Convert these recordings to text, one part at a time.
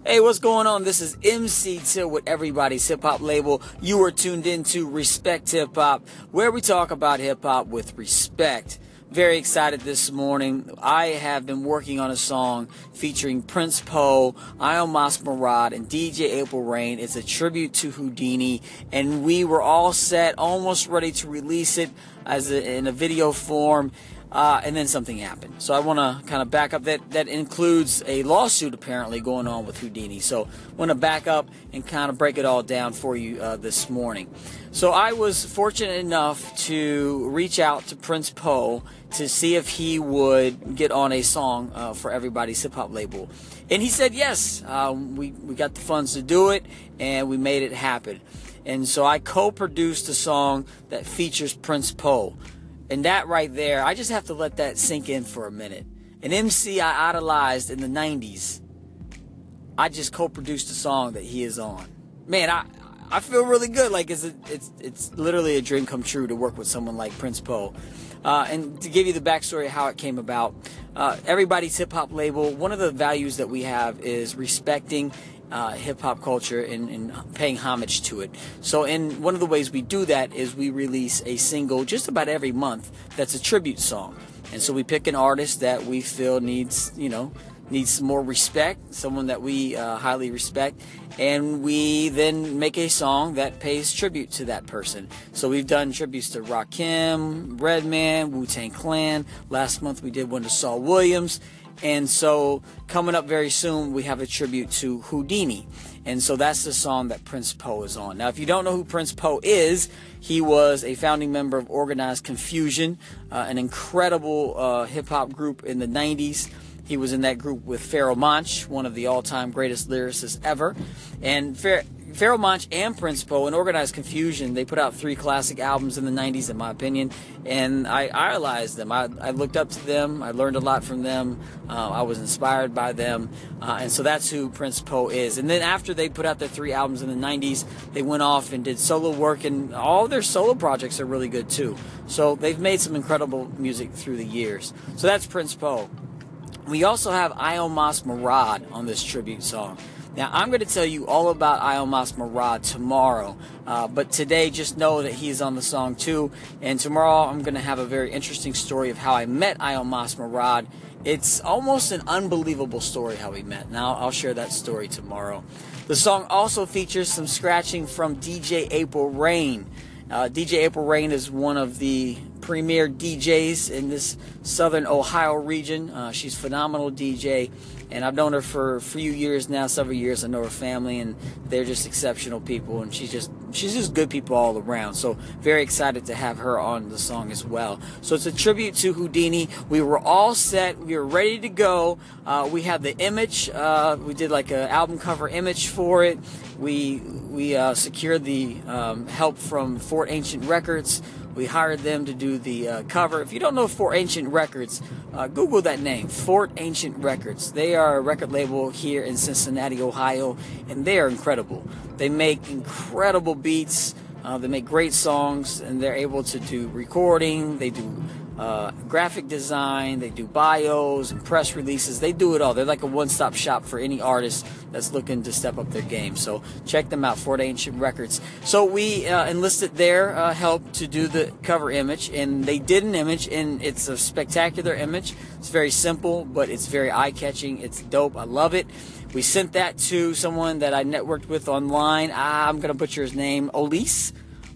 Hey, what's going on? This is MC Till with Everybody's Hip Hop Label. You are tuned into Respect Hip Hop, where we talk about hip hop with respect. Very excited this morning. I have been working on a song featuring Prince Po, Ion Masmarad, and DJ April Reign. It's a tribute to Houdini, and we were all set, almost ready to release it in a video form. And then something happened. So I want to kind of back up. That includes a lawsuit apparently going on with Houdini. So I want to back up and kind of break it all down for you this morning. So I was fortunate enough to reach out to Prince Po to see if he would get on a song for Everybody's Hip Hop Label. And he said yes. We got the funds to do it, and we made it happen. And so I co-produced a song that features Prince Po. And that right there, I just have to let that sink in for a minute. An MC I idolized in the 90s, I just co-produced a song that he is on. Man, I feel really good. Like it's literally a dream come true to work with someone like Prince Po. And to give you the backstory of how it came about, Everybody's Hip Hop Label, one of the values that we have is respecting hip-hop culture and paying homage to it. So one of the ways we do that is we release a single just about every month that's a tribute song. And so we pick an artist that we feel needs some more respect, someone that we highly respect, and we then make a song that pays tribute to that person. So we've done tributes to Rakim, Redman, Wu-Tang Clan. Last month we did one to Saul Williams. And so coming up very soon, we have a tribute to Houdini. And so that's the song that Prince Po is on. Now, if you don't know who Prince Po is, he was a founding member of Organized Confusion, an incredible hip-hop group in the 90s. He was in that group with Pharoah Monch, one of the all-time greatest lyricists ever. And Pharoah Monch and Prince Po and Organized Confusion, they put out 3 classic albums in the 90s, in my opinion, and I idolized them. I looked up to them. I learned a lot from them. I was inspired by them, and so that's who Prince Po is. And then after they put out their 3 albums in the 90s, they went off and did solo work, and all their solo projects are really good too. So they've made some incredible music through the years. So that's Prince Po. We also have Ion Masmarad on this tribute song. Now, I'm going to tell you all about Ion Masmarad tomorrow, but today just know that he's on the song too, and tomorrow I'm going to have a very interesting story of how I met Ion Masmarad. It's almost an unbelievable story how we met. Now, I'll share that story tomorrow. The song also features some scratching from DJ April Reign. DJ April Reign is one of the premier DJs in this southern Ohio region. She's a phenomenal DJ, and I've known her for a few years now, several years. I know her family, and they're just exceptional people, and she's just good people all around. So very excited to have her on the song as well. So it's a tribute to Houdini. We were all set. We were ready to go. We had the image. We did like an album cover image for it. We secured the help from Fort Ancient Records. We hired them to do the cover. If you don't know Fort Ancient Records, Google that name, Fort Ancient Records. They are a record label here in Cincinnati, Ohio, and they are incredible. They make incredible beats. They make great songs, and they're able to do recording. They do graphic design. They do bios and press releases. They do it all. They're like a one-stop shop for any artist that's looking to step up their game. So check them out, Fort Ancient Records. So we enlisted their help to do the cover image, and they did an image, and it's a spectacular image. It's very simple, but it's very eye-catching. It's dope. I love it. We sent that to someone that I networked with online. I'm going to butcher his name, Olise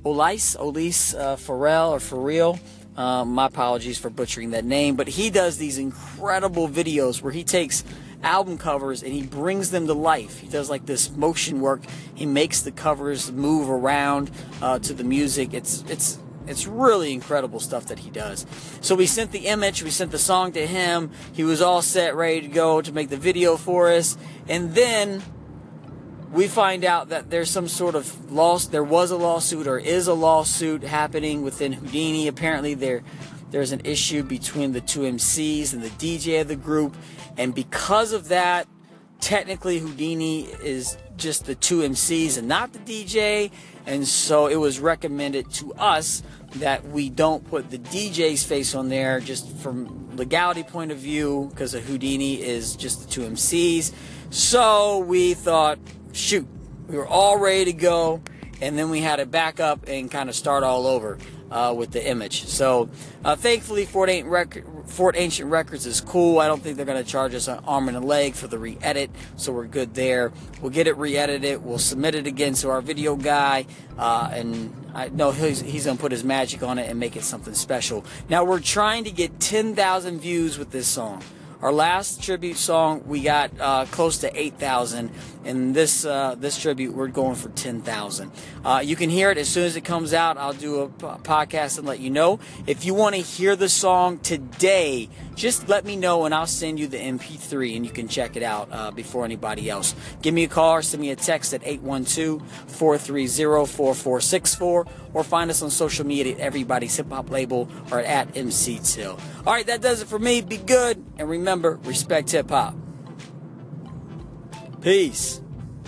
Farrell or Farrell. My apologies for butchering that name, but he does these incredible videos where he takes album covers and he brings them to life. He does like this motion work. He makes the covers move around to the music. It's really incredible stuff that he does. So we sent the image, we sent the song to him. He was all set, ready to go to make the video for us. And then we find out that there's some sort of there was a lawsuit or is a lawsuit happening within Houdini. Apparently there's an issue between the 2 MCs and the DJ of the group. And because of that, technically Houdini is just the 2 MCs and not the DJ. And so it was recommended to us that we don't put the DJ's face on there just from legality point of view, because Houdini is just the 2 MCs. So we thought, shoot, we were all ready to go, and then we had to back up and kind of start all over with the image. So thankfully, Fort Ancient Records is cool. I don't think they're going to charge us an arm and a leg for the re-edit, so we're good there. We'll get it re-edited. We'll submit it again to our video guy, and I know he's going to put his magic on it and make it something special. Now, we're trying to get 10,000 views with this song. Our last tribute song, we got close to 8,000. And this tribute, we're going for 10,000. You can hear it as soon as it comes out. I'll do a podcast and let you know. If you want to hear the song today, just let me know and I'll send you the MP3 and you can check it out before anybody else. Give me a call or send me a text at 812-430-4464 or find us on social media at Everybody's Hip Hop Label or at MC Till. All right, that does it for me. Be good and remember, respect hip hop. Peace.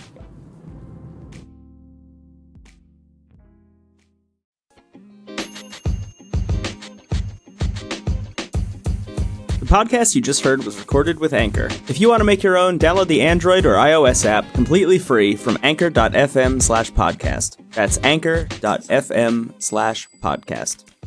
The podcast you just heard was recorded with Anchor. If you want to make your own, download the Android or iOS app completely free from anchor.fm/podcast. That's anchor.fm/podcast.